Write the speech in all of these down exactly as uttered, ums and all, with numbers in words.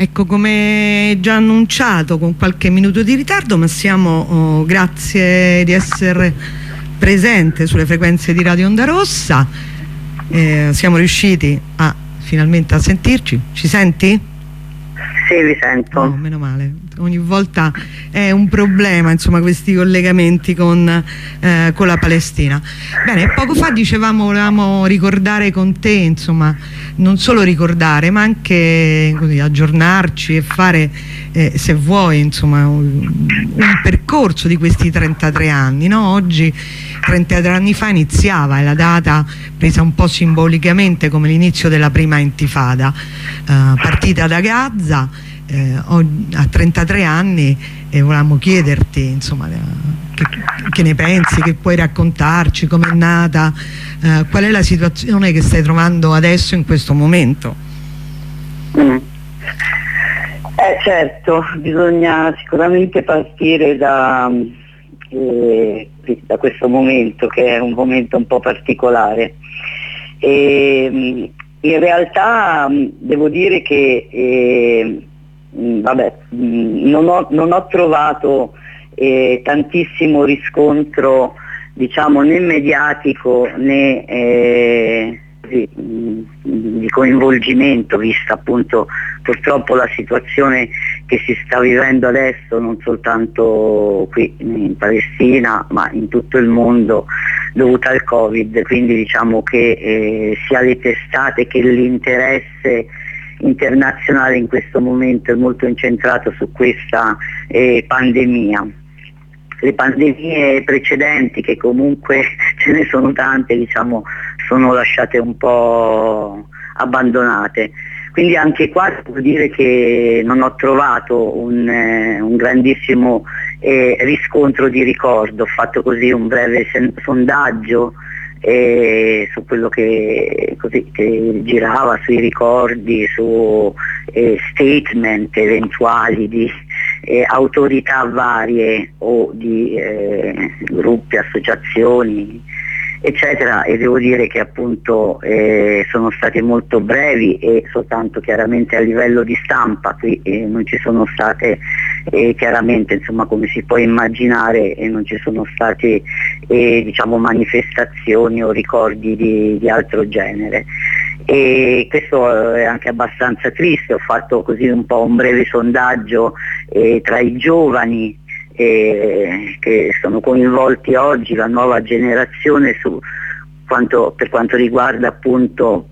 Ecco, come già annunciato con qualche minuto di ritardo, ma siamo, oh, grazie di essere presente sulle frequenze di Radio Onda Rossa, eh, siamo riusciti a finalmente a sentirci. Ci senti? Sì, vi sento. Oh, meno male. Ogni volta è un problema, insomma, questi collegamenti con, eh, con la Palestina. Bene, poco fa dicevamo, volevamo ricordare con te, insomma, non solo ricordare, ma anche così, aggiornarci e fare, eh, se vuoi, insomma, un, un percorso di questi trentatré anni, no? Oggi, trentatré anni fa, iniziava, è la data presa un po' simbolicamente come l'inizio della prima intifada, eh, partita da Gaza. Eh, a trentatré anni e eh, volevamo chiederti, insomma, che, che ne pensi, che puoi raccontarci, com'è nata, eh, qual è la situazione che stai trovando adesso in questo momento? Mm. Eh, certo, bisogna sicuramente partire da, eh, da questo momento, che è un momento un po' particolare. E, in realtà devo dire che eh, vabbè, non ho, non ho trovato eh, tantissimo riscontro, diciamo, né mediatico né eh, di, di coinvolgimento, vista appunto purtroppo la situazione che si sta vivendo adesso, non soltanto qui in Palestina ma in tutto il mondo, dovuta al Covid. Quindi diciamo che eh, sia le testate che l'interesse internazionale in questo momento è molto incentrato su questa eh, pandemia. Le pandemie precedenti, che comunque ce ne sono tante, diciamo, sono lasciate un po' abbandonate. Quindi anche qua devo dire che non ho trovato un, eh, un grandissimo eh, riscontro di ricordo. Ho fatto così un breve sondaggio E su quello che, così, che girava, sui ricordi, su eh, statement eventuali di eh, autorità varie o di eh, gruppi, associazioni, eccetera, e devo dire che appunto eh, sono state molto brevi e soltanto chiaramente a livello di stampa. Qui eh, non ci sono state eh, chiaramente, insomma, come si può immaginare, e non ci sono state eh, diciamo manifestazioni o ricordi di, di altro genere, e questo è anche abbastanza triste. Ho fatto così un po' un breve sondaggio eh, tra i giovani Eh, che sono coinvolti oggi, la nuova generazione, su quanto, per quanto riguarda appunto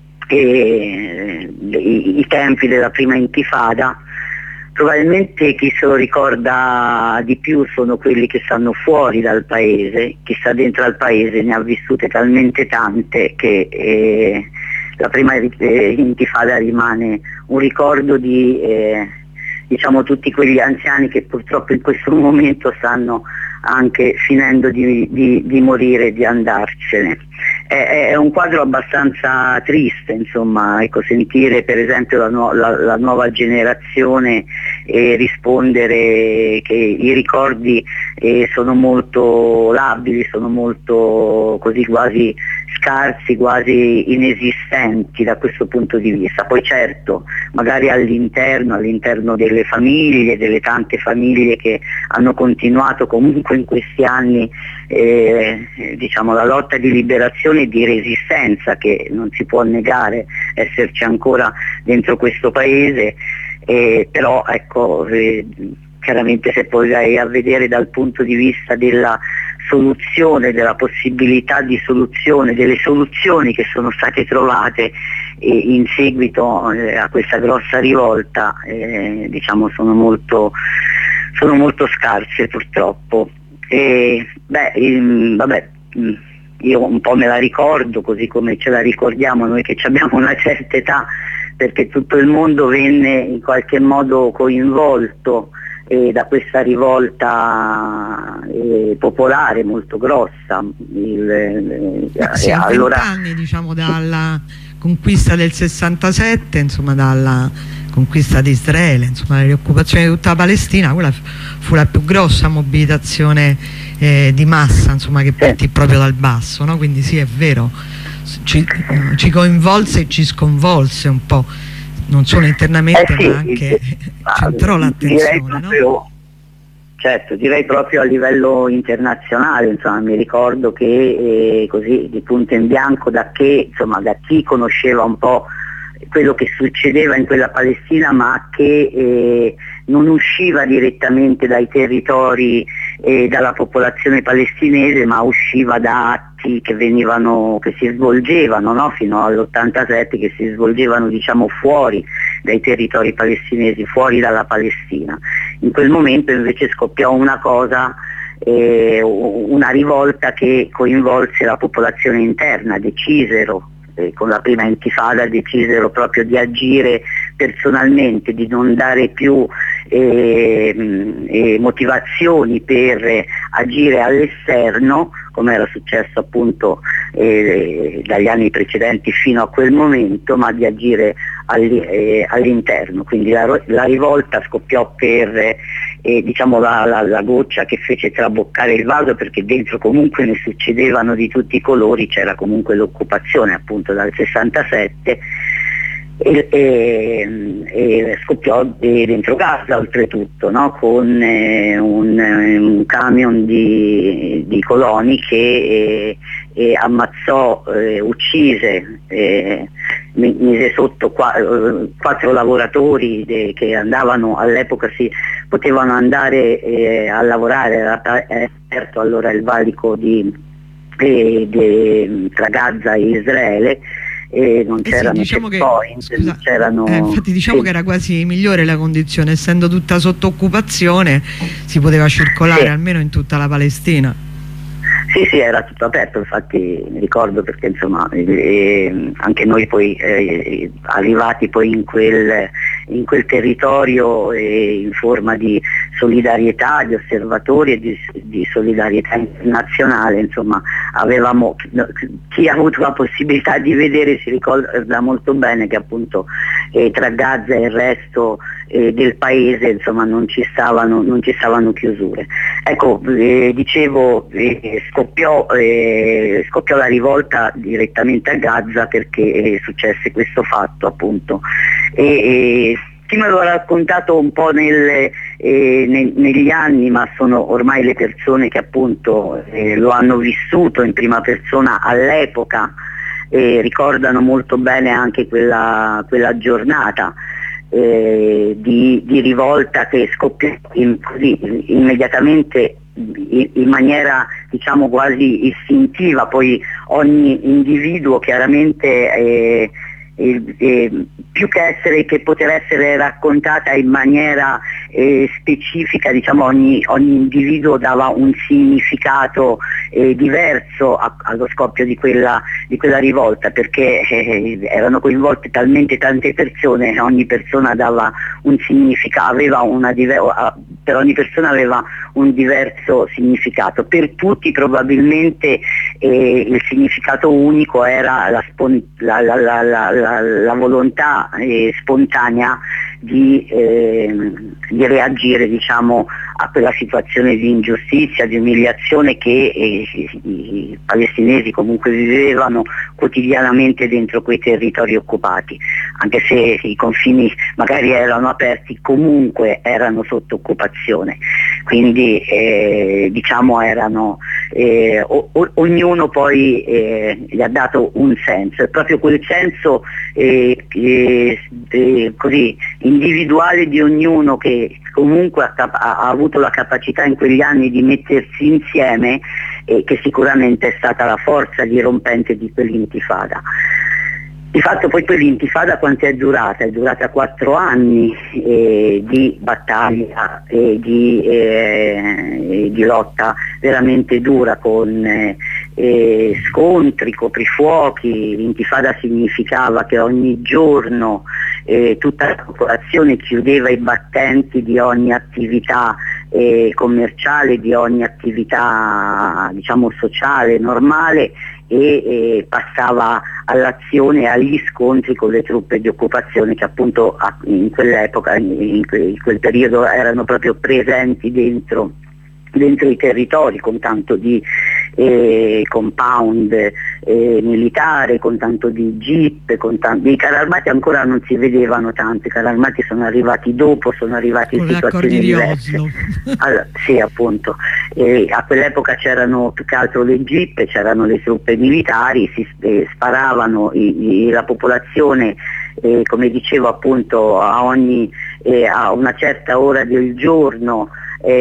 eh, i, i tempi della prima intifada. Probabilmente chi se lo ricorda di più sono quelli che stanno fuori dal paese. Chi sta dentro al paese ne ha vissute talmente tante che eh, la prima eh, intifada rimane un ricordo di eh, diciamo tutti quegli anziani che purtroppo in questo momento stanno anche finendo di, di, di morire, di andarcene. È, è un quadro abbastanza triste, insomma, ecco, sentire per esempio la, nu la, la nuova generazione eh, rispondere che i ricordi eh, sono molto labili, sono molto così quasi scarsi, quasi inesistenti da questo punto di vista. Poi certo, magari all'interno all'interno delle famiglie, delle tante famiglie che hanno continuato comunque in questi anni eh, diciamo la lotta di liberazione e di resistenza, che non si può negare esserci ancora dentro questo paese, eh, però ecco eh, chiaramente se poi vai a vedere dal punto di vista della soluzione, della possibilità di soluzione, delle soluzioni che sono state trovate eh, in seguito eh, a questa grossa rivolta, eh, diciamo sono molto, sono molto scarse purtroppo. E, beh, ehm, vabbè, io un po' me la ricordo così come ce la ricordiamo noi che abbiamo una certa età, perché tutto il mondo venne in qualche modo coinvolto eh, da questa rivolta eh, popolare molto grossa. Il, eh, sì, allora, vent'anni diciamo dalla conquista del sessantasette, insomma dalla conquista di Israele, insomma la rioccupazione di tutta la Palestina, quella fu la più grossa mobilitazione eh, di massa, insomma, che partì sì. proprio dal basso, no? Quindi sì, è vero, ci, ci coinvolse e ci sconvolse un po'. non solo internamente, eh sì, ma anche centrò l'attenzione, no? Certo, direi proprio a livello internazionale, insomma, mi ricordo che eh, così di punto in bianco, da che, insomma, da chi conosceva un po' quello che succedeva in quella Palestina, ma che eh, non usciva direttamente dai territori e eh, dalla popolazione palestinese, ma usciva da atti che venivano, che si svolgevano, no? Fino all'ottantasette, che si svolgevano, diciamo, fuori dai territori palestinesi, fuori dalla Palestina. In quel momento invece scoppiò una cosa, eh, una rivolta che coinvolse la popolazione interna, decisero, eh, con la prima intifada decisero proprio di agire personalmente, di non dare più eh, eh, motivazioni per agire all'esterno, come era successo appunto eh, dagli anni precedenti fino a quel momento, ma di agire eh, all'interno. Quindi la, la rivolta scoppiò per eh, diciamo la, la, la goccia che fece traboccare il vaso, perché dentro comunque ne succedevano di tutti i colori, c'era comunque l'occupazione appunto dal sessantasette. E, e, e scoppiò dentro Gaza oltretutto, no? Con eh, un, un camion di, di coloni che eh, eh, ammazzò, eh, uccise, eh, mise sotto qua, quattro lavoratori de, che andavano, all'epoca si potevano andare eh, a lavorare, era aperto allora il valico di, eh, de, tra Gaza e Israele, e non eh c'erano sì, diciamo checkpoint, che, scusa, c'erano... Eh, infatti diciamo sì. che era quasi migliore la condizione, essendo tutta sotto occupazione si poteva circolare, sì, almeno in tutta la Palestina. Sì, sì, era tutto aperto, infatti mi ricordo, perché insomma eh, anche noi poi eh, arrivati poi in quel, in quel territorio eh, in forma di solidarietà, di osservatori e di, di solidarietà internazionale, insomma avevamo, chi ha avuto la possibilità di vedere si ricorda molto bene che appunto eh, tra Gaza e il resto eh, del paese insomma non ci stavano, non ci stavano chiusure. Ecco, eh, dicevo, eh, scoppiò, eh, scoppiò la rivolta direttamente a Gaza perché eh, successe questo fatto appunto. E, e, chi me l'ha raccontato un po' nel, eh, ne, negli anni, ma sono ormai le persone che appunto eh, lo hanno vissuto in prima persona all'epoca, eh, ricordano molto bene anche quella, quella giornata eh, di, di rivolta che scoppiò in, così, immediatamente in, in maniera diciamo quasi istintiva. Poi ogni individuo chiaramente eh, E, e, più che essere che poter essere raccontata in maniera eh, specifica, diciamo ogni, ogni individuo dava un significato eh, diverso a, allo scoppio di quella, di quella rivolta, perché eh, erano coinvolte talmente tante persone, ogni persona dava un significato, aveva una diver- per ogni persona aveva un diverso significato. Per tutti probabilmente eh, il significato unico era la, spon- la, la, la, la, la, la volontà eh, spontanea di, eh, di reagire, diciamo, a quella situazione di ingiustizia, di umiliazione che eh, i, i palestinesi comunque vivevano quotidianamente dentro quei territori occupati, anche se i confini magari erano aperti, comunque erano sotto occupazione, quindi eh, diciamo erano eh, o, o, ognuno poi eh, gli ha dato un senso, e proprio quel senso eh, eh, eh, così individuale di ognuno, che comunque ha, ha avuto la capacità in quegli anni di mettersi insieme, e che sicuramente è stata la forza dirompente di quell'intifada. Di fatto poi quell'intifada quanto è durata? È durata quattro anni eh, di battaglia e di, eh, di lotta veramente dura, con eh, eh, scontri, coprifuochi. L'intifada significava che ogni giorno eh, tutta la popolazione chiudeva i battenti di ogni attività eh, commerciale, di ogni attività diciamo sociale, normale, e eh, passava all'azione e agli scontri con le truppe di occupazione che appunto in quell'epoca, in quel periodo, erano proprio presenti dentro, dentro i territori, con tanto di, eh, compound eh, militare, con tanto di jeep, con tanti, i carri armati ancora non si vedevano tanto, i carri armati sono arrivati dopo, sono arrivati in situazioni diverse. Allora, sì, appunto, eh, a quell'epoca c'erano più che altro le jeep, c'erano le truppe militari, si eh, sparavano i, i, la popolazione, eh, come dicevo appunto, a ogni eh, a una certa ora del giorno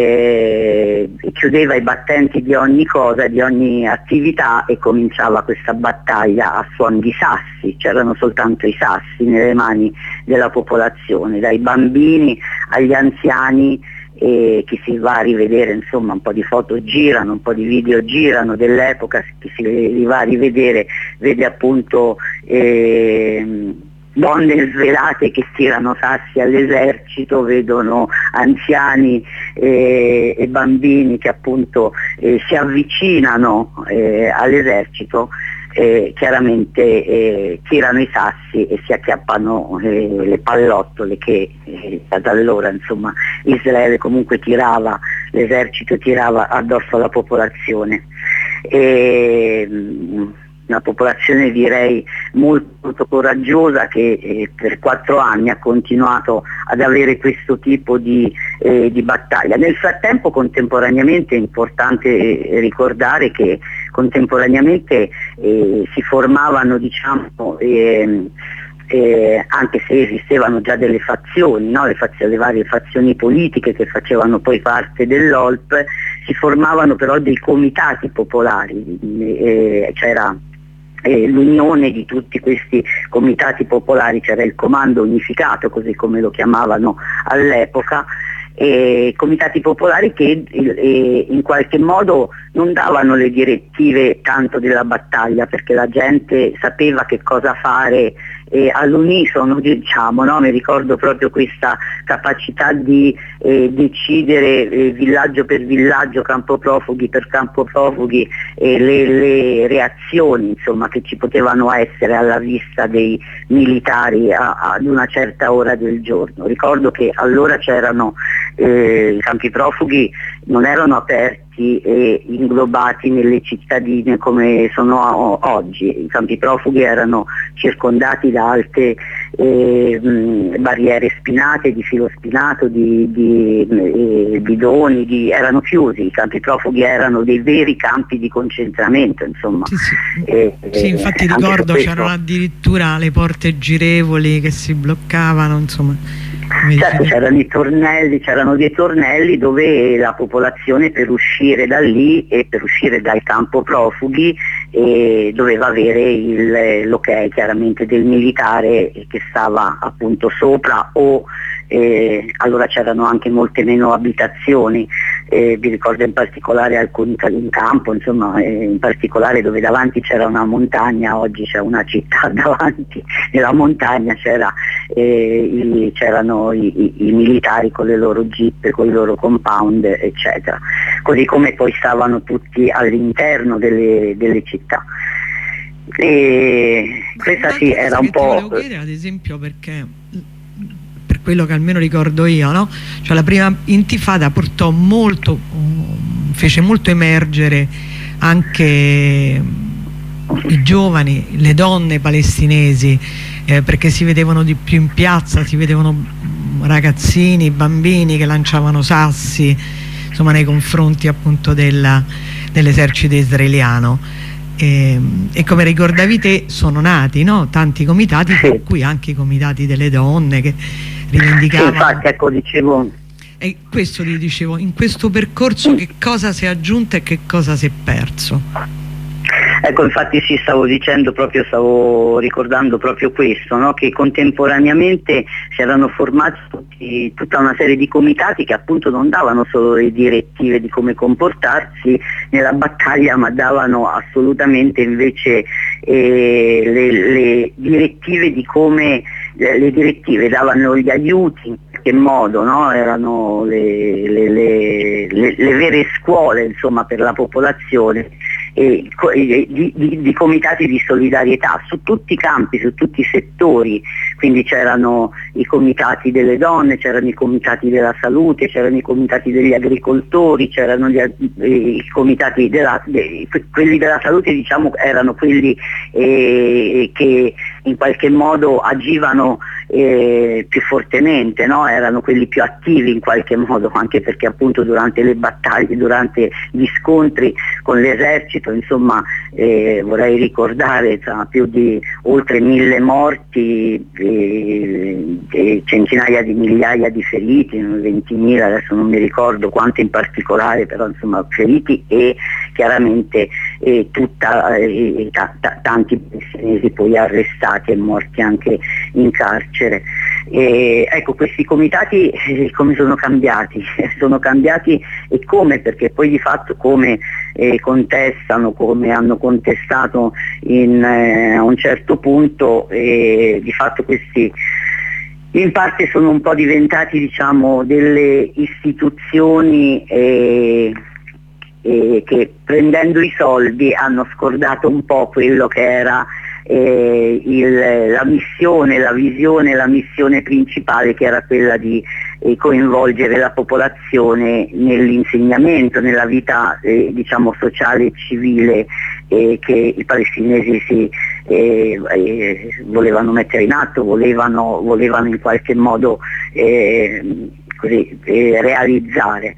eh, chiudeva i battenti di ogni cosa, di ogni attività, e cominciava questa battaglia a suon di sassi. C'erano soltanto i sassi nelle mani della popolazione, dai bambini agli anziani. E chi si va a rivedere, insomma, un po' di foto girano, un po' di video girano dell'epoca, chi si va a rivedere vede appunto eh, donne svelate che tirano sassi all'esercito, vedono anziani eh, e bambini che appunto eh, si avvicinano eh, all'esercito. Eh, chiaramente eh, tirano i sassi e si acchiappano eh, le pallottole che eh, da allora, insomma, Israele comunque tirava, l'esercito tirava addosso alla popolazione. E, mh, una popolazione direi molto, molto coraggiosa che eh, per quattro anni ha continuato ad avere questo tipo di, eh, di battaglia. Nel frattempo, contemporaneamente, è importante eh, ricordare che contemporaneamente eh, si formavano, diciamo, eh, eh, anche se esistevano già delle fazioni, no? le, fazioni, le varie fazioni politiche che facevano poi parte dell'O L P, si formavano però dei comitati popolari, eh, c'era eh, l'unione di tutti questi comitati popolari, c'era il comando unificato, così come lo chiamavano all'epoca, e comitati popolari che eh, in qualche modo non davano le direttive tanto della battaglia, perché la gente sapeva che cosa fare eh, all'unisono, diciamo, no? Mi ricordo proprio questa capacità di eh, decidere eh, villaggio per villaggio, campo profughi per campo profughi, eh, le, le reazioni, insomma, che ci potevano essere alla vista dei militari a, ad una certa ora del giorno. Ricordo che allora c'erano eh, i campi profughi non erano aperti e inglobati nelle cittadine come sono oggi. I campi profughi erano circondati da alte eh, mh, barriere spinate, di filo spinato, di, di eh, bidoni, di, erano chiusi. I campi profughi erano dei veri campi di concentramento, insomma. Sì, sì. Eh, sì, infatti eh, ricordo questo... c'erano addirittura le porte girevoli che si bloccavano, insomma. Certo, c'erano i tornelli, c'erano dei tornelli dove la popolazione, per uscire da lì e per uscire dal campo profughi, eh, doveva avere il, l'ok chiaramente del militare che stava appunto sopra, o eh, allora c'erano anche molte meno abitazioni. Eh, vi ricordo in particolare alcuni in campo, insomma, eh, in particolare dove davanti c'era una montagna, oggi c'è una città davanti, nella montagna c'era, eh, i, c'erano i, i, i militari con le loro jeep, con i loro compound, eccetera, così come poi stavano tutti all'interno delle, delle città. E questa sì era un po'... Volevo chiedere, ad esempio, perché per quello che almeno ricordo io, no? Cioè la prima intifada portò molto, fece molto emergere anche i giovani, le donne palestinesi, eh, perché si vedevano di più in piazza, si vedevano ragazzini, bambini che lanciavano sassi, insomma, nei confronti appunto della, dell'esercito israeliano. E, e come ricordavi te, sono nati, no? Tanti comitati, sì, per cui anche i comitati delle donne che rivendicavano. Sì, infatti, ecco, dicevo... E questo ti dicevo, in questo percorso che cosa si è aggiunto e che cosa si è perso? Ecco, infatti sì, stavo dicendo proprio, stavo ricordando proprio questo, no? Che contemporaneamente si erano formati tutti, tutta una serie di comitati che appunto non davano solo le direttive di come comportarsi nella battaglia, ma davano assolutamente invece eh, le, le direttive di come, le, le direttive davano gli aiuti, in che modo, no? Erano le, le, le, le, le vere scuole, insomma, per la popolazione. E di, di, di comitati di solidarietà su tutti i campi, su tutti i settori, quindi c'erano i comitati delle donne, c'erano i comitati della salute, c'erano i comitati degli agricoltori, c'erano gli, i comitati della, de, quelli della salute, diciamo, erano quelli eh, che in qualche modo agivano eh, più fortemente, no? Erano quelli più attivi in qualche modo, anche perché appunto durante le battaglie, durante gli scontri con l'esercito, insomma, eh, vorrei ricordare tra più di oltre mille morti, eh, eh, centinaia di migliaia di feriti, ventimila, adesso non mi ricordo quanti in particolare, però insomma feriti, e chiaramente eh, tutta, eh, ta, ta, tanti palestinesi poi arrestati e morti anche in carcere. E, ecco, questi comitati eh, come sono cambiati? Sono cambiati e come? Perché poi di fatto come eh, contestano, come hanno contestato in, eh, a un certo punto, eh, di fatto questi in parte sono un po' diventati, diciamo, delle istituzioni eh, eh, che prendendo i soldi hanno scordato un po' quello che era eh, il, la missione, la visione, la missione principale, che era quella di eh, coinvolgere la popolazione nell'insegnamento, nella vita eh, diciamo sociale e civile eh, che i palestinesi si eh, eh, volevano mettere in atto, volevano, volevano in qualche modo eh, così, eh, realizzare.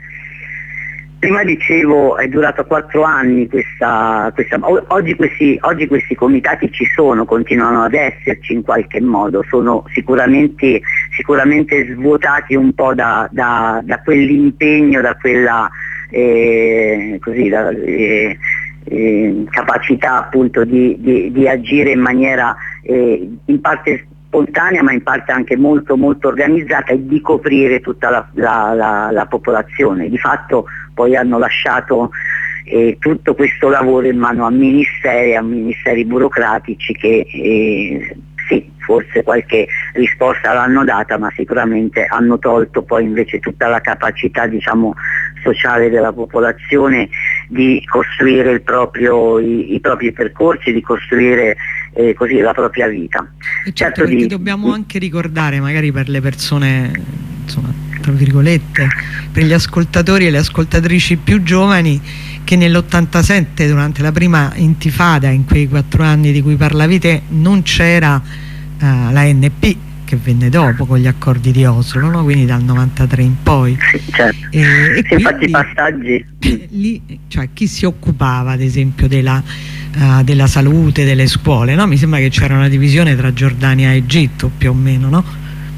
Prima dicevo è durato quattro anni questa, questa oggi, questi, oggi questi comitati ci sono, continuano ad esserci in qualche modo, sono sicuramente, sicuramente svuotati un po' da, da, da quell'impegno, da quella eh, così, da, eh, eh, capacità appunto di, di, di agire in maniera eh, in parte spontanea ma in parte anche molto molto organizzata e di coprire tutta la, la, la, la popolazione. Di fatto poi hanno lasciato eh, tutto questo lavoro in mano a ministeri, a ministeri burocratici che eh, sì, forse qualche risposta l'hanno data, ma sicuramente hanno tolto poi invece tutta la capacità, diciamo, sociale della popolazione di costruire il proprio, i, i propri percorsi, di costruire eh, così la propria vita. E certo, certo perché di, dobbiamo anche ricordare, magari per le persone, insomma, tra virgolette, per gli ascoltatori e le ascoltatrici più giovani, che nell'ottantasette, durante la prima intifada, in quei quattro anni di cui parlavi te, non c'era uh, la N P, che venne dopo con gli accordi di Oslo, no? Quindi dal novantatré in poi. Sì, certo. E, e sì, infatti i passaggi. Lì, cioè, chi si occupava ad esempio della, uh, della salute, delle scuole, no? Mi sembra che c'era una divisione tra Giordania e Egitto più o meno, no?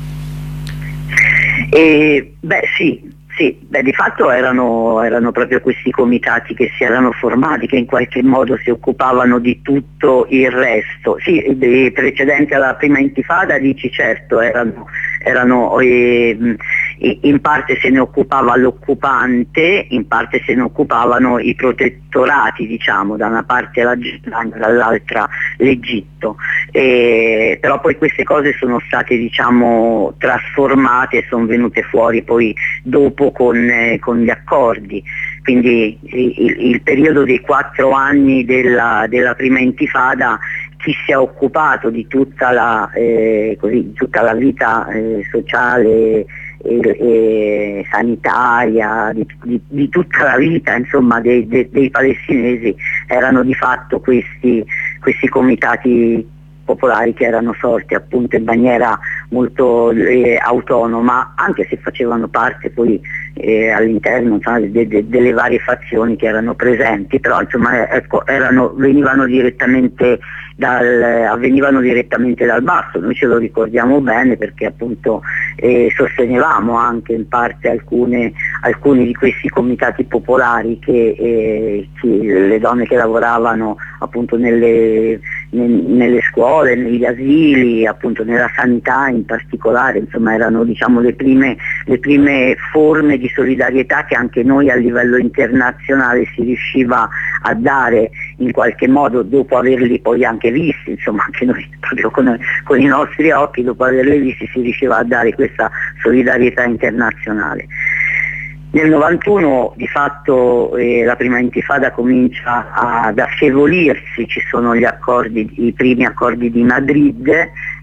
E, beh sì, sì, beh, di fatto erano, erano proprio questi comitati che si erano formati, che in qualche modo si occupavano di tutto il resto. Sì, precedente alla prima intifada, dici, certo, erano, erano eh, in parte se ne occupava l'occupante, in parte se ne occupavano i protettorati, diciamo, da una parte la Giordania, dall'altra l'Egitto. E, però poi queste cose sono state, diciamo, trasformate e sono venute fuori poi dopo con, eh, con gli accordi. Quindi il, il periodo dei quattro anni della, della prima intifada, chi si è occupato di tutta la, eh, così, tutta la vita eh, sociale e, e sanitaria, di, di, di tutta la vita, insomma, dei, dei, dei palestinesi, erano di fatto questi, questi comitati popolari che erano sorti appunto in maniera molto eh, autonoma, anche se facevano parte poi eh, all'interno, insomma, de, de, delle varie fazioni che erano presenti, però insomma, ecco, erano, venivano direttamente dal, avvenivano direttamente dal basso. Noi ce lo ricordiamo bene perché appunto eh, sostenevamo anche in parte alcune, alcuni di questi comitati popolari che, eh, che le donne che lavoravano appunto nelle, nelle scuole, negli asili, appunto nella sanità in particolare, insomma erano, diciamo, le prime, le prime forme di solidarietà che anche noi a livello internazionale si riusciva a dare in qualche modo, dopo averli poi anche visti, insomma anche noi proprio con, con i nostri occhi, dopo averli visti si riusciva a dare questa solidarietà internazionale. Nel novantuno di fatto eh, la prima intifada comincia ad affievolirsi, ci sono gli accordi, i primi accordi di Madrid,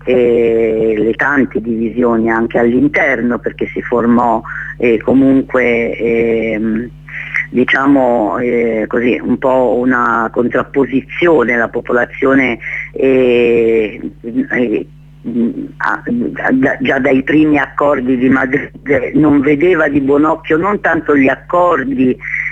eh, le tante divisioni anche all'interno, perché si formò eh, comunque eh, diciamo eh, così un po' una contrapposizione. La popolazione eh, eh, già dai primi accordi di Madrid non vedeva di buon occhio non tanto gli accordi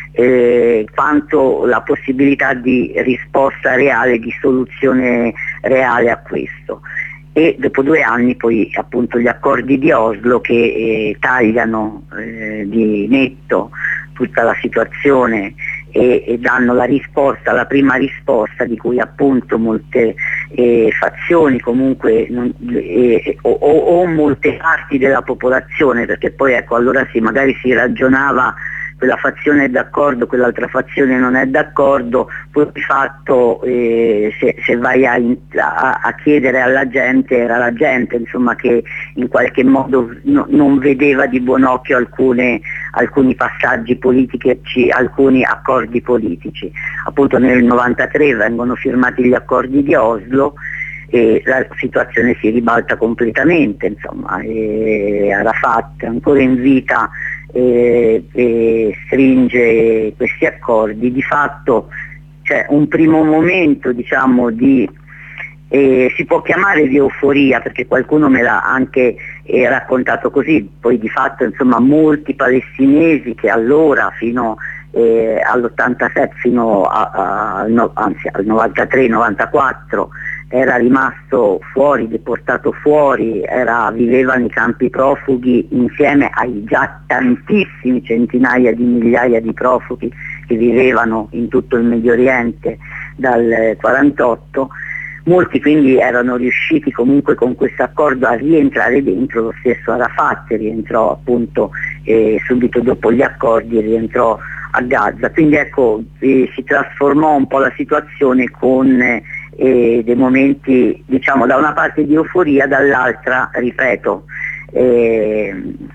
eh, quanto la possibilità di risposta reale, di soluzione reale a questo. E dopo due anni poi appunto gli accordi di Oslo che eh, tagliano eh, di netto tutta la situazione e, e danno la risposta, la prima risposta di cui appunto molte eh, fazioni comunque non, eh, o, o molte parti della popolazione, perché poi ecco allora sì, magari si ragionava quella fazione è d'accordo, quell'altra fazione non è d'accordo, poi di fatto eh, se, se vai a, a, a chiedere alla gente, era la gente insomma che in qualche modo no, non vedeva di buon occhio alcune, alcuni passaggi politici, alcuni accordi politici. Appunto nel novantatré vengono firmati gli accordi di Oslo e la situazione si ribalta completamente, insomma, e Arafat ancora in vita E, e stringe questi accordi. Di fatto c'è un primo momento diciamo di eh, si può chiamare di euforia, perché qualcuno me l'ha anche eh, raccontato così, poi di fatto insomma molti palestinesi che allora fino eh, all'ottantasette fino a, a, no, anzi al novantatré novantaquattro era rimasto fuori, deportato fuori, era, viveva nei campi profughi insieme ai già tantissimi centinaia di migliaia di profughi che vivevano in tutto il Medio Oriente dal quarantotto. Molti quindi erano riusciti comunque con questo accordo a rientrare dentro, lo stesso Arafat rientrò appunto eh, subito dopo gli accordi, rientrò a Gaza, quindi ecco eh, si trasformò un po' la situazione con eh, e dei momenti diciamo da una parte di euforia, dall'altra ripeto eh,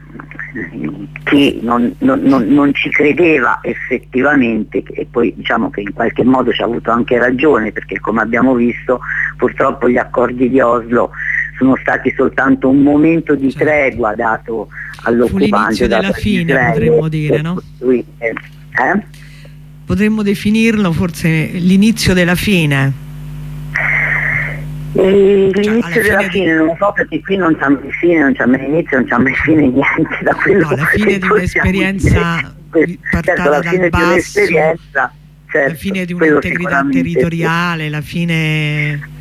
chi non, non, non, non ci credeva effettivamente, e poi diciamo che in qualche modo ci ha avuto anche ragione, perché come abbiamo visto purtroppo gli accordi di Oslo sono stati soltanto un momento di tregua dato all'occupante, l'inizio della fine, potremmo dire, no? Eh? Potremmo definirlo forse l'inizio della fine. L'inizio cioè, della fine di... non lo so, perché qui non c'è mai fine, non c'è mai inizio, non c'è mai fine niente da quello no, la fine di un'esperienza certo, la fine basso, di un'esperienza, certo, la fine di un'integrità territoriale, la fine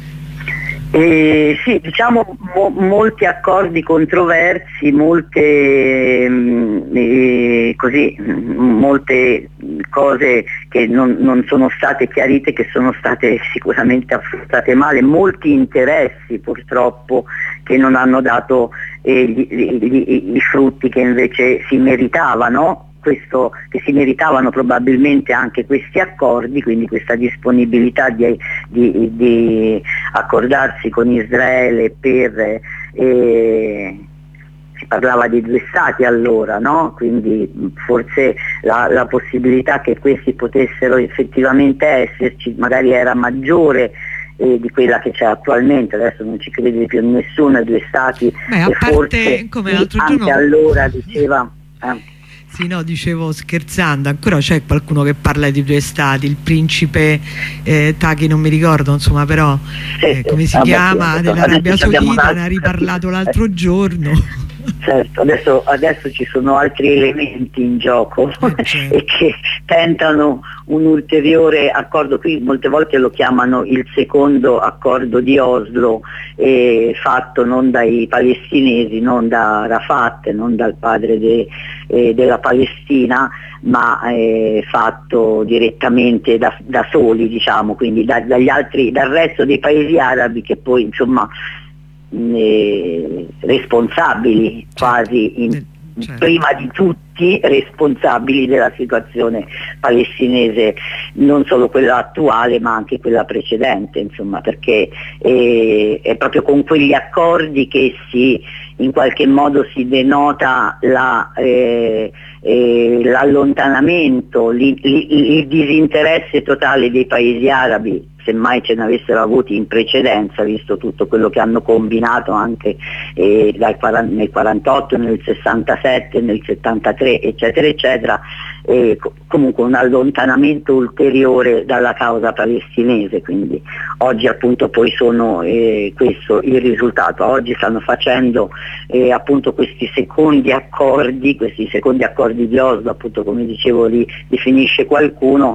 Eh, sì, diciamo mo molti accordi controversi, molte, mh, eh, così, mh, molte cose che non, non sono state chiarite, che sono state sicuramente affrontate male, molti interessi purtroppo che non hanno dato eh, gli, gli, i frutti che invece si meritavano. Questo, che si meritavano probabilmente anche questi accordi, quindi questa disponibilità di, di, di accordarsi con Israele per eh, si parlava di due stati allora, no? Quindi forse la, la possibilità che questi potessero effettivamente esserci magari era maggiore eh, di quella che c'è attualmente. Adesso non ci crede più nessuno, due stati. Beh, a e parte, forse come sì, l'altro anche giorno allora diceva eh. Sì, no, dicevo scherzando, ancora c'è qualcuno che parla di due stati, il principe eh, Taghi, non mi ricordo, insomma, però eh, come si chiama, dell'Arabia Saudita, ne ha riparlato l'altro giorno. Certo, adesso, adesso ci sono altri elementi in gioco eh, certo. e che tentano un ulteriore accordo. Qui molte volte lo chiamano il secondo accordo di Oslo, eh, fatto non dai palestinesi, non da Arafat, non dal padre de, eh, della Palestina, ma eh, fatto direttamente da, da soli, diciamo, quindi da, dagli altri, dal resto dei paesi arabi, che poi insomma Eh, responsabili quasi in, certo. prima di tutti responsabili della situazione palestinese, non solo quella attuale ma anche quella precedente, insomma, perché eh, è proprio con quegli accordi che si in qualche modo si denota la, eh, eh, l'allontanamento, il disinteresse totale dei paesi arabi semmai ce ne avessero avuti in precedenza, visto tutto quello che hanno combinato anche eh, dal, nel quarantotto, nel sessantasette, nel settantatré, eccetera, eccetera, eh, comunque un allontanamento ulteriore dalla causa palestinese. Quindi oggi appunto poi sono eh, questo il risultato. Oggi stanno facendo eh, appunto questi secondi accordi, questi secondi accordi di Oslo, appunto come dicevo li definisce qualcuno,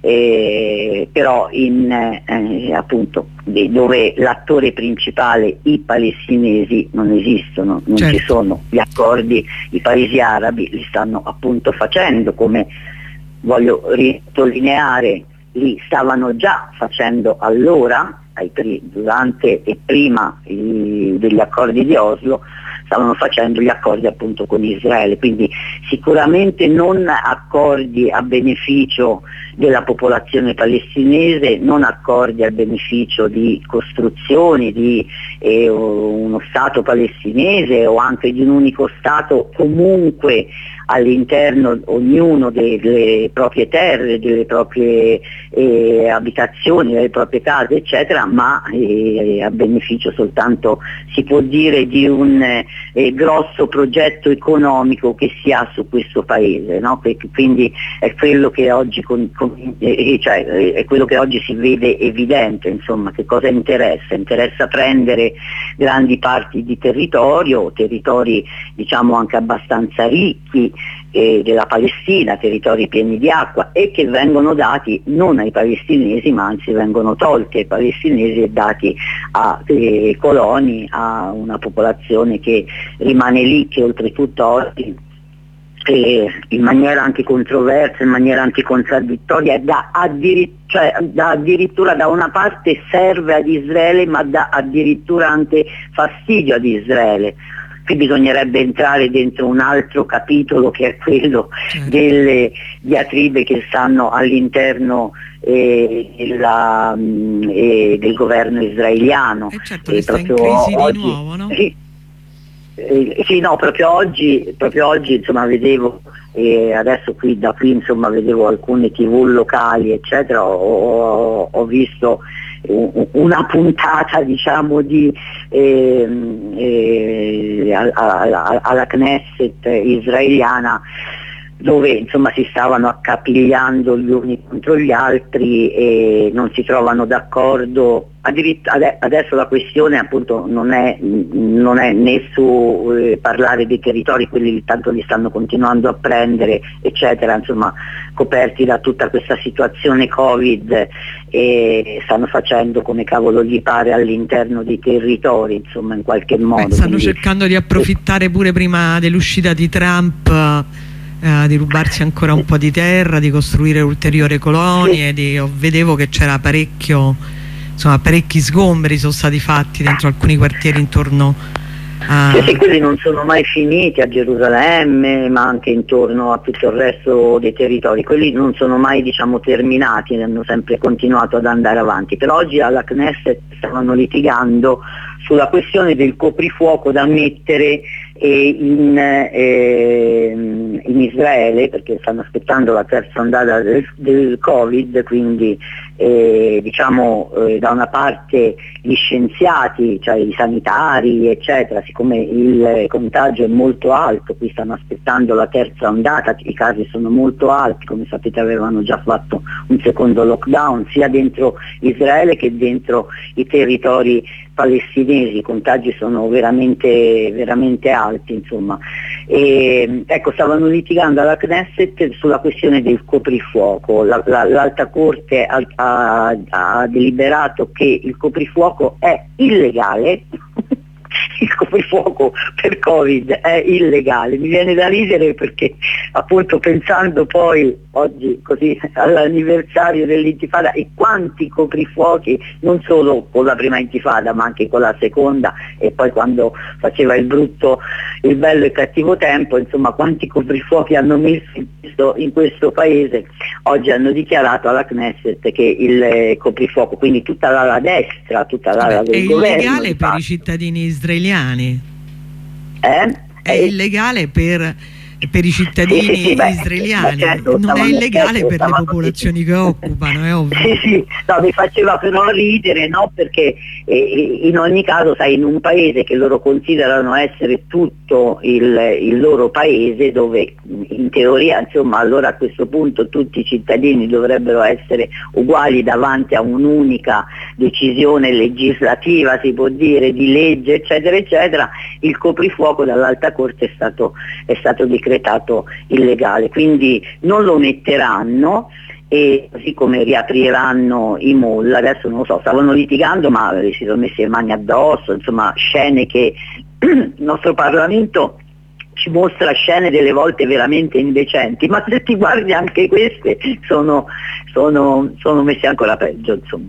eh, però in eh, appunto dove l'attore principale, i palestinesi, non esistono, non certo. ci sono. Gli accordi, i paesi arabi li stanno appunto facendo, come voglio sottolineare, li stavano già facendo allora, durante e prima i, degli accordi di Oslo, stavano facendo gli accordi appunto con Israele, quindi sicuramente non accordi a beneficio della popolazione palestinese, non accordi a beneficio di costruzioni di eh, uno Stato palestinese o anche di un unico Stato comunque all'interno ognuno delle proprie terre, delle proprie eh, abitazioni, delle proprie case, eccetera, ma eh, a beneficio soltanto, si può dire, di un eh, grosso progetto economico che si ha su questo paese, no? Quindi è quello che oggi con, con, eh, cioè, è quello che oggi si vede evidente, insomma, che cosa interessa? Interessa prendere grandi parti di territorio, territori diciamo anche abbastanza ricchi, Eh, della Palestina, territori pieni di acqua, e che vengono dati non ai palestinesi, ma anzi vengono tolti ai palestinesi e dati a eh, coloni, a una popolazione che rimane lì, che oltretutto oggi eh, in maniera anche controversa, in maniera anche contraddittoria, da, addiri- cioè, da addirittura da una parte serve ad Israele, ma dà addirittura anche fastidio ad Israele. Qui bisognerebbe entrare dentro un altro capitolo, che è quello certo. delle diatribe che stanno all'interno eh, della, eh, del governo israeliano. E certo, che sta in crisi oggi, di nuovo, no? Sì, eh, sì, no, proprio oggi, proprio oggi insomma vedevo, e adesso qui da qui insomma vedevo alcune tivù locali, eccetera, ho, ho visto una puntata diciamo di eh, eh, alla, alla Knesset israeliana, dove insomma si stavano accapigliando gli uni contro gli altri e non si trovano d'accordo. Adesso la questione appunto non è, non è né su eh, parlare dei territori, quelli tanto li stanno continuando a prendere, eccetera, insomma, coperti da tutta questa situazione Covid, e stanno facendo come cavolo gli pare all'interno dei territori, insomma, in qualche modo. Beh, stanno quindi, cercando di approfittare pure prima dell'uscita di Trump, eh, di rubarsi ancora un po' di terra, di costruire ulteriori colonie, sì. di, io vedevo che c'era parecchio, insomma, parecchi sgomberi sono stati fatti dentro alcuni quartieri intorno a... Sì, sì, quelli non sono mai finiti a Gerusalemme, ma anche intorno a tutto il resto dei territori. Quelli non sono mai, diciamo, terminati, hanno sempre continuato ad andare avanti. Per oggi alla Knesset stavano litigando sulla questione del coprifuoco da mettere eh, in, eh, in Israele, perché stanno aspettando la terza ondata del, del Covid, quindi eh, diciamo eh, da una parte gli scienziati, cioè i sanitari, eccetera, siccome il contagio è molto alto, qui stanno aspettando la terza ondata, i casi sono molto alti, come sapete avevano già fatto un secondo lockdown sia dentro Israele che dentro i territori palestinesi, i contagi sono veramente, veramente alti, insomma. E, ecco, stavano litigando alla Knesset sulla questione del coprifuoco. La, la, l'Alta Corte ha, ha, ha deliberato che il coprifuoco è illegale. Il coprifuoco per Covid è illegale. Mi viene da ridere perché appunto pensando poi oggi così all'anniversario dell'intifada e quanti coprifuochi, non solo con la prima intifada ma anche con la seconda, e poi quando faceva il brutto, il bello e il cattivo tempo, insomma, quanti coprifuochi hanno messo in questo, in questo paese. Oggi hanno dichiarato alla Knesset che il coprifuoco, quindi tutta l'ala destra, tutta l'ala del è governo, illegale per i cittadini israeliani. Eh? È illegale per per i cittadini sì, sì, sì, beh, israeliani, beh, certo, non è illegale certo, per le popolazioni che occupano, è ovvio. Sì, sì, no, mi faceva però ridere, no? Perché eh, in ogni caso, sai, in un paese che loro considerano essere tutto il, il loro paese, dove in teoria, insomma, allora a questo punto tutti i cittadini dovrebbero essere uguali davanti a un'unica decisione legislativa, si può dire, di legge, eccetera, eccetera, il coprifuoco dall'Alta Corte è stato, è stato decretato illegale, quindi non lo metteranno, e così come riapriranno i mall. Adesso non lo so, stavano litigando ma si sono messi le mani addosso, insomma scene che il nostro Parlamento ci mostra, scene delle volte veramente indecenti, ma se ti guardi anche queste sono, sono, sono messe ancora peggio, insomma.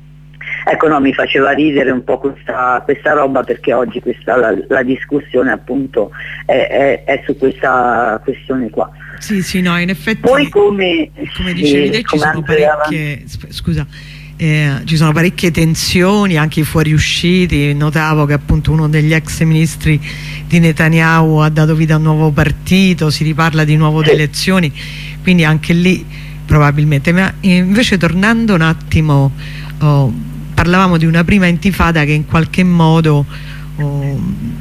Ecco, no, mi faceva ridere un po' questa, questa roba, perché oggi questa, la, la discussione appunto è, è, è su questa questione qua. Sì, sì, no, in effetti poi come, come dicevi te, ci sono parecchie, scusa, eh, ci sono parecchie tensioni, anche i fuoriusciti. Notavo che appunto uno degli ex ministri di Netanyahu ha dato vita a un nuovo partito, si riparla di nuovo di elezioni, quindi anche lì probabilmente. Ma invece, tornando un attimo, oh, parlavamo di una prima intifada che in qualche modo oh,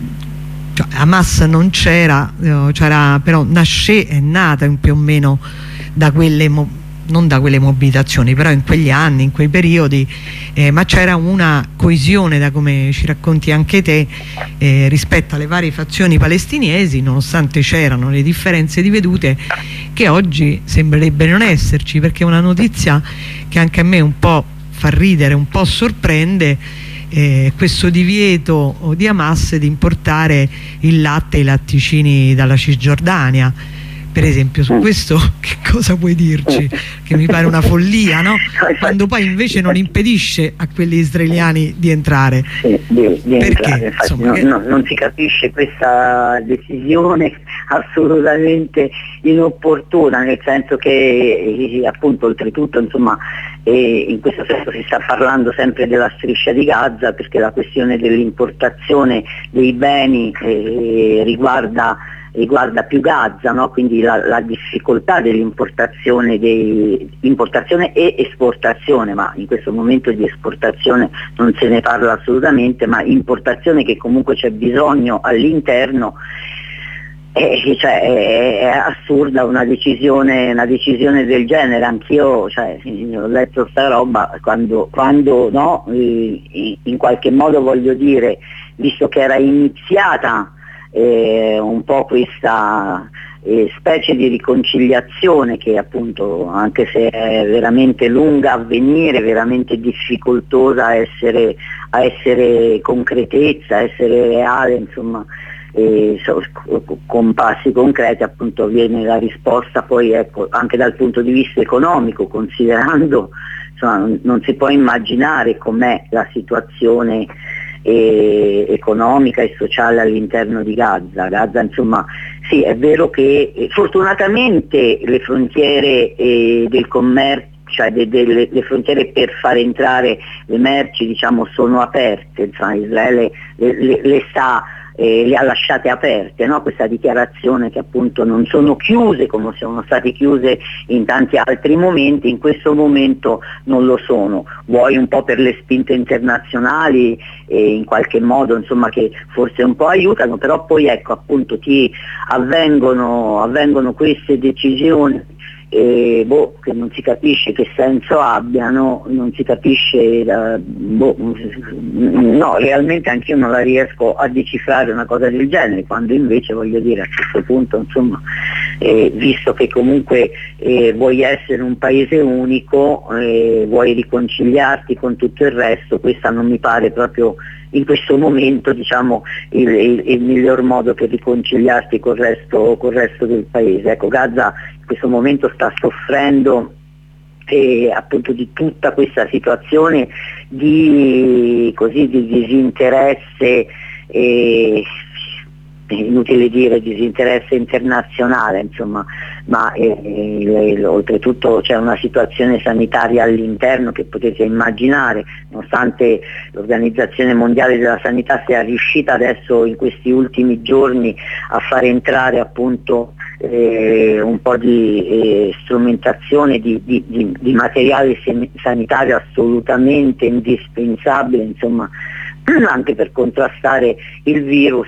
cioè, Hamas non c'era, oh, c'era, però nasce, è nata più o meno da quelle, non da quelle mobilitazioni, però in quegli anni, in quei periodi, eh, ma c'era una coesione, da come ci racconti anche te, eh, rispetto alle varie fazioni palestinesi, nonostante c'erano le differenze di vedute che oggi sembrerebbe non esserci, perché è una notizia che anche a me un po' fa ridere, un po' sorprende, eh, questo divieto di Hamas di importare il latte e i latticini dalla Cisgiordania, per esempio. Su questo che cosa puoi dirci? Che mi pare una follia, no? Quando poi invece non impedisce a quelli israeliani di entrare. Sì, di, di perché? Entrare, infatti, Insomma, no, che... no, non si capisce questa decisione assolutamente inopportuna, nel senso che eh, appunto oltretutto, insomma, eh, in questo senso si sta parlando sempre della striscia di Gaza, perché la questione dell'importazione dei beni eh, riguarda riguarda più Gaza, no? Quindi la, la difficoltà dell'importazione importazione e esportazione, ma in questo momento di esportazione non se ne parla assolutamente, ma importazione che comunque c'è bisogno all'interno. Eh, cioè, è, è assurda una decisione, una decisione del genere. Anch'io, cioè, ho letto sta roba quando, quando no, in qualche modo, voglio dire, visto che era iniziata Eh, un po' questa eh, specie di riconciliazione che appunto, anche se è veramente lunga a venire, veramente difficoltosa a essere, a essere concretezza, a essere reale, insomma, eh, so, con passi concreti, appunto viene la risposta poi, ecco, anche dal punto di vista economico, considerando, insomma, non, non si può immaginare com'è la situazione E economica e sociale all'interno di Gaza. Gaza, insomma, sì, è vero che eh, fortunatamente le frontiere eh, del commercio, cioè de, de, le, le frontiere per far entrare le merci, diciamo, sono aperte, insomma, Israele le, le, le sta Eh, le ha lasciate aperte, no? Questa dichiarazione che appunto non sono chiuse come sono state chiuse in tanti altri momenti, in questo momento non lo sono, vuoi un po' per le spinte internazionali e in qualche modo, insomma, che forse un po' aiutano, però poi, ecco, appunto ti avvengono, avvengono queste decisioni E, boh, che non si capisce che senso abbiano, non si capisce, uh, boh, no, realmente anch'io non la riesco a decifrare una cosa del genere, quando invece, voglio dire, a questo punto, insomma, eh, visto che comunque eh, vuoi essere un paese unico, eh, vuoi riconciliarti con tutto il resto, questa non mi pare proprio in questo momento, diciamo, il, il, il miglior modo per riconciliarsi col resto, col resto del paese. Ecco, Gaza in questo momento sta soffrendo eh, appunto di tutta questa situazione di, così, di disinteresse, eh, inutile dire disinteresse internazionale, insomma, ma eh, eh, oltretutto c'è una situazione sanitaria all'interno che potete immaginare, nonostante l'Organizzazione Mondiale della Sanità sia riuscita adesso in questi ultimi giorni a far entrare appunto eh, un po' di eh, strumentazione, di, di, di, di materiale sanitario assolutamente indispensabile, insomma, anche per contrastare il virus.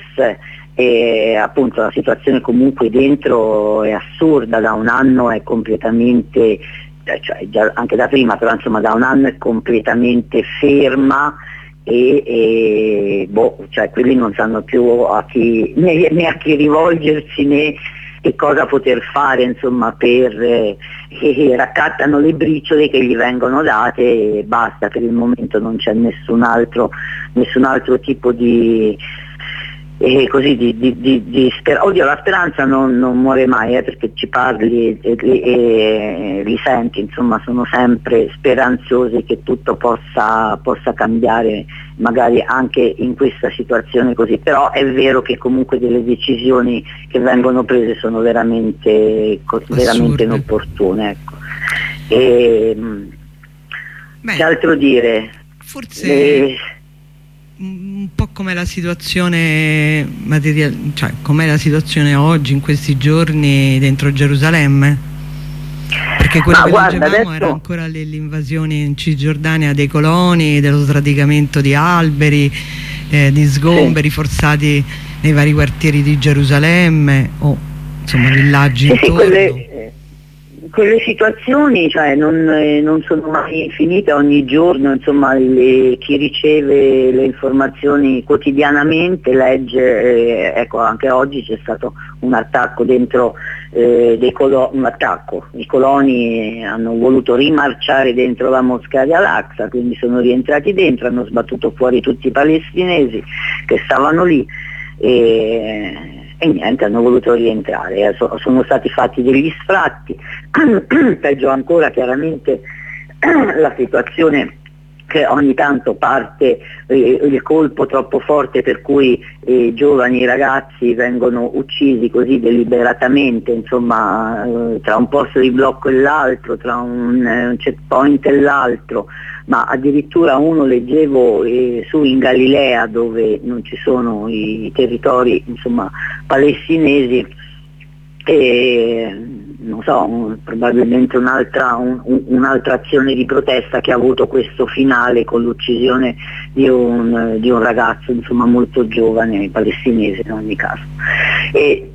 E appunto la situazione comunque dentro è assurda, da un anno è completamente, cioè già anche da prima, però insomma da un anno è completamente ferma e, e boh, cioè quelli non sanno più a chi, né, né a chi rivolgersi né che cosa poter fare, insomma, per eh, eh, raccattano le briciole che gli vengono date e basta. Per il momento non c'è nessun altro, nessun altro tipo di E così di, di, di, di sper- oddio, la speranza non, non muore mai, eh, perché ci parli e, e, e li senti, insomma sono sempre speranzosi che tutto possa, possa cambiare, magari anche in questa situazione così, però è vero che comunque delle decisioni che vengono prese sono veramente, veramente inopportune, ecco. E, che altro dire? Forse e, un po' come la situazione materiale, cioè com'è la situazione oggi in questi giorni dentro Gerusalemme, perché quello Ma che guarda, leggevamo adesso... era ancora l'invasione in Cisgiordania dei coloni, dello sradicamento di alberi, eh, di sgomberi sì. forzati nei vari quartieri di Gerusalemme o insomma villaggi intorno. Sì, quelle... Quelle situazioni, cioè, non, eh, non sono mai finite, ogni giorno, insomma, le, chi riceve le informazioni quotidianamente legge, eh, ecco, anche oggi c'è stato un attacco dentro eh, dei coloni, un attacco, i coloni hanno voluto rimarciare dentro la moschea di Al-Aqsa, quindi sono rientrati dentro, hanno sbattuto fuori tutti i palestinesi che stavano lì. E, e niente, hanno voluto rientrare, sono stati fatti degli sfratti, peggio ancora chiaramente la situazione che ogni tanto parte eh, il colpo troppo forte per cui eh, giovani ragazzi vengono uccisi così deliberatamente, insomma, eh, tra un posto di blocco e l'altro, tra un, eh, un checkpoint e l'altro, ma addirittura uno leggevo eh, su in Galilea dove non ci sono i territori, insomma, palestinesi, e non so, un, probabilmente un'altra, un, un'altra azione di protesta che ha avuto questo finale con l'uccisione di un, di un ragazzo, insomma, molto giovane, palestinese in ogni caso. E,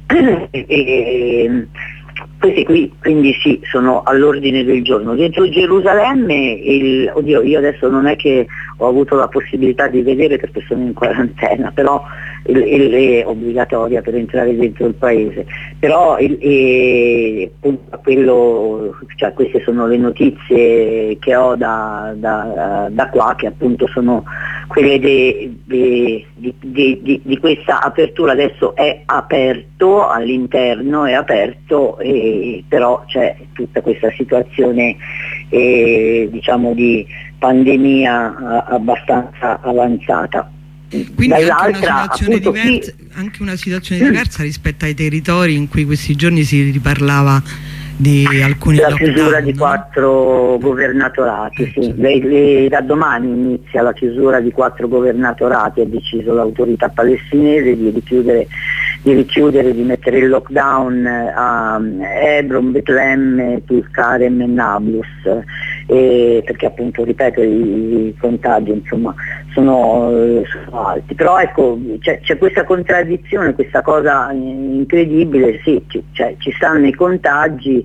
e, questi qui quindi sì, sono all'ordine del giorno. Dentro Gerusalemme, il, oddio, io adesso non è che ho avuto la possibilità di vedere perché sono in quarantena, però il, il, è obbligatoria per entrare dentro il paese, però il, e, quello, cioè, queste sono le notizie che ho da, da, da qua, che appunto sono quelle de, de, di, di, di, di questa apertura. Adesso è aperto all'interno, è aperto, e, però c'è tutta questa situazione eh, diciamo di pandemia abbastanza avanzata. Quindi anche una, situazione appunto, diversa, chi... anche una situazione diversa rispetto ai territori in cui questi giorni si riparlava di alcuni la chiusura di quattro governatorati, sì. le, le, da domani inizia la chiusura di quattro governatorati, ha deciso l'autorità palestinese di richiudere, di richiudere, di mettere il lockdown a Hebron, Betlemme, Tulkarem e Nablus, eh, perché appunto, ripeto, i, i contagi, insomma, sono, sono alti. Però ecco, c'è, c'è questa contraddizione, questa cosa incredibile, sì, cioè, ci stanno i contagi,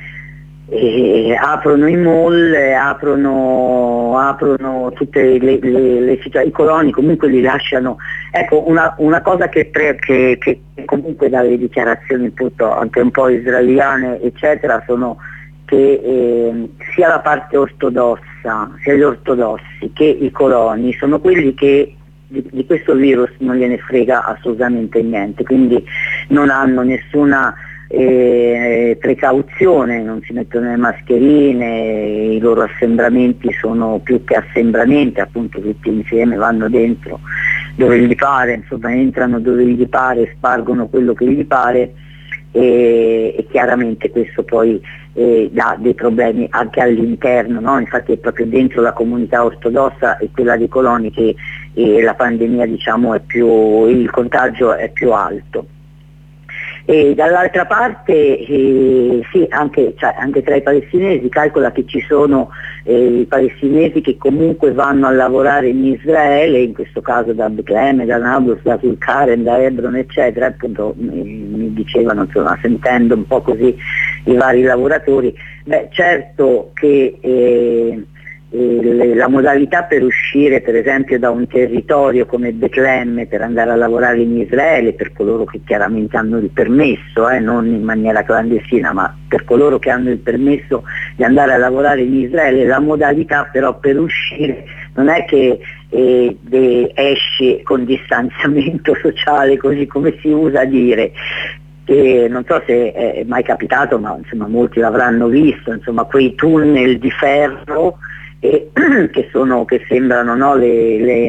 e aprono i mall, aprono, aprono tutte le, le, le situazioni, i coloni comunque li lasciano. Ecco, una, una cosa che, pre, che, che comunque dalle dichiarazioni appunto anche un po' israeliane eccetera, sono che eh, sia la parte ortodossa, sia gli ortodossi che i coloni sono quelli che di, di questo virus non gliene frega assolutamente niente, quindi non hanno nessuna eh, precauzione, non si mettono le mascherine, i loro assembramenti sono più che assembramenti, appunto tutti insieme vanno dentro dove gli pare, insomma entrano dove gli pare, spargono quello che gli pare. E, e chiaramente questo poi eh, dà dei problemi anche all'interno, no? Infatti è proprio dentro la comunità ortodossa e quella dei coloni che eh, la pandemia, diciamo, è più, il contagio è più alto. E dall'altra parte eh, sì, anche, cioè, anche tra i palestinesi, calcola che ci sono eh, i palestinesi che comunque vanno a lavorare in Israele, in questo caso da Betlemme, da Nablus, da Tulkarem, da Hebron eccetera, appunto mi, mi dicevano, insomma, sentendo un po' così i vari lavoratori, beh certo che eh, la modalità per uscire per esempio da un territorio come Betlemme per andare a lavorare in Israele, per coloro che chiaramente hanno il permesso, eh, non in maniera clandestina, ma per coloro che hanno il permesso di andare a lavorare in Israele, la modalità però per uscire non è che eh, de, esce con distanziamento sociale, così come si usa dire. E non so se è mai capitato, ma insomma molti l'avranno visto, insomma quei tunnel di ferro E, che, sono, che sembrano, no, le, le,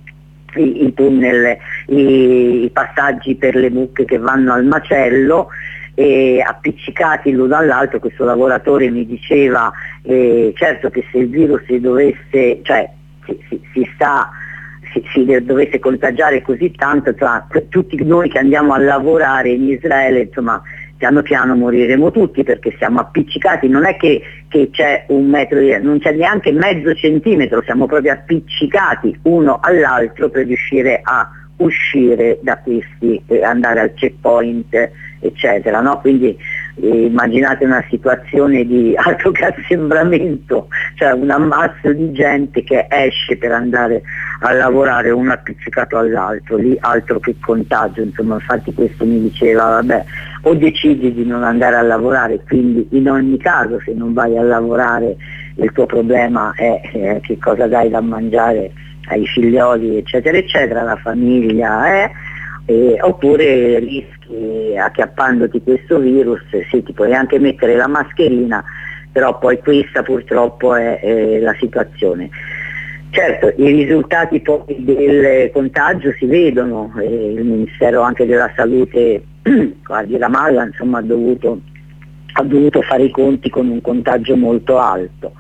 i, i tunnel, i, i passaggi per le mucche che vanno al macello, e appiccicati l'uno all'altro. Questo lavoratore mi diceva eh, certo che se il virus si dovesse, cioè si, si, si sta si, si dovesse contagiare così tanto, tra tutti noi che andiamo a lavorare in Israele, insomma piano piano moriremo tutti, perché siamo appiccicati, non è che, che c'è un metro, di, non c'è neanche mezzo centimetro, siamo proprio appiccicati uno all'altro per riuscire a uscire da questi, eh, andare al checkpoint eccetera, no? Quindi eh, immaginate una situazione di altro che assembramento, cioè un ammasso di gente che esce per andare a lavorare uno appiccicato all'altro, lì altro che contagio, insomma. Infatti questo mi diceva, vabbè, o decidi di non andare a lavorare, quindi in ogni caso se non vai a lavorare il tuo problema è eh, che cosa dai da mangiare ai figlioli eccetera eccetera, la famiglia è, eh, oppure rischi acchiappandoti questo virus, sì, ti puoi anche mettere la mascherina, però poi questa purtroppo è, è la situazione. Certo, i risultati poi del contagio si vedono, eh, il Ministero anche della Salute di Ramallah, insomma, ha dovuto, ha dovuto fare i conti con un contagio molto alto.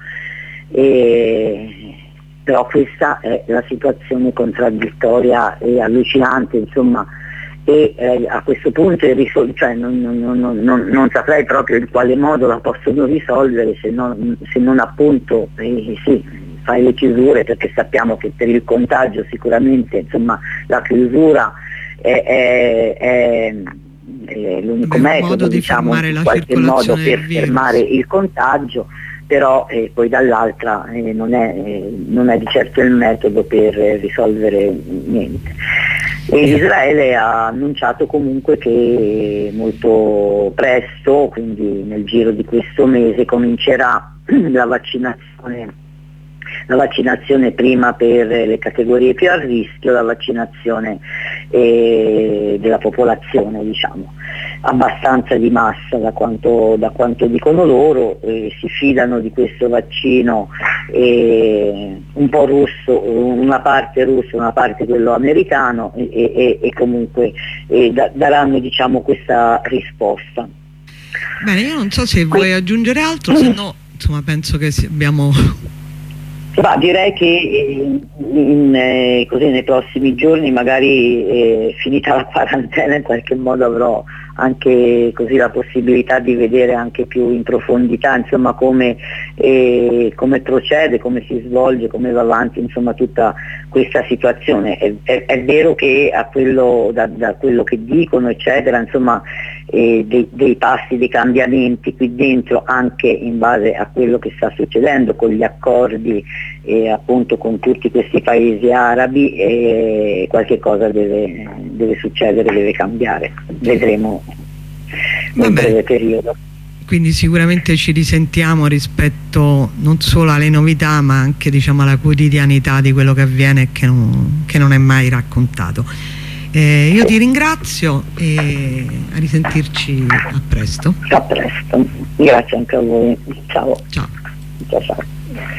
E, però questa è la situazione contraddittoria e allucinante, insomma, e eh, a questo punto risol- cioè non, non, non, non, non saprei proprio in quale modo la possono risolvere se non, se non appunto eh, sì, fare le chiusure, perché sappiamo che per il contagio sicuramente, insomma, la chiusura è, è, è, è l'unico Beh, metodo, modo di diciamo, in qualche modo per fermare il contagio, però eh, poi dall'altra eh, non, è, eh, non è di certo il metodo per eh, risolvere niente. E Israele ha annunciato comunque che molto presto, quindi nel giro di questo mese, comincerà la vaccinazione la vaccinazione prima per le categorie più a rischio, la vaccinazione eh, della popolazione, diciamo, abbastanza di massa da quanto, da quanto dicono loro, eh, si fidano di questo vaccino eh, un po' russo, una parte russo, una parte quello americano, e, e, e comunque eh, da, daranno, diciamo, questa risposta. Bene, io non so se vuoi aggiungere altro, se no insomma penso che abbiamo... Ma direi che in, in, eh, così nei prossimi giorni, magari eh, finita la quarantena, in qualche modo avrò anche così la possibilità di vedere anche più in profondità, insomma, come, eh, come procede, come si svolge, come va avanti, insomma, tutta questa situazione. È, è, è vero che a quello, da, da quello che dicono eccetera, insomma, eh, dei, dei passi, dei cambiamenti qui dentro, anche in base a quello che sta succedendo con gli accordi e appunto con tutti questi paesi arabi, e qualche cosa deve, deve succedere, deve cambiare, vedremo nel breve periodo. Quindi sicuramente ci risentiamo rispetto non solo alle novità, ma anche, diciamo, alla quotidianità di quello che avviene e che non, che non è mai raccontato. Eh, io ti ringrazio e a risentirci a presto. A presto, grazie anche a voi, ciao. Ciao. Ciao, ciao.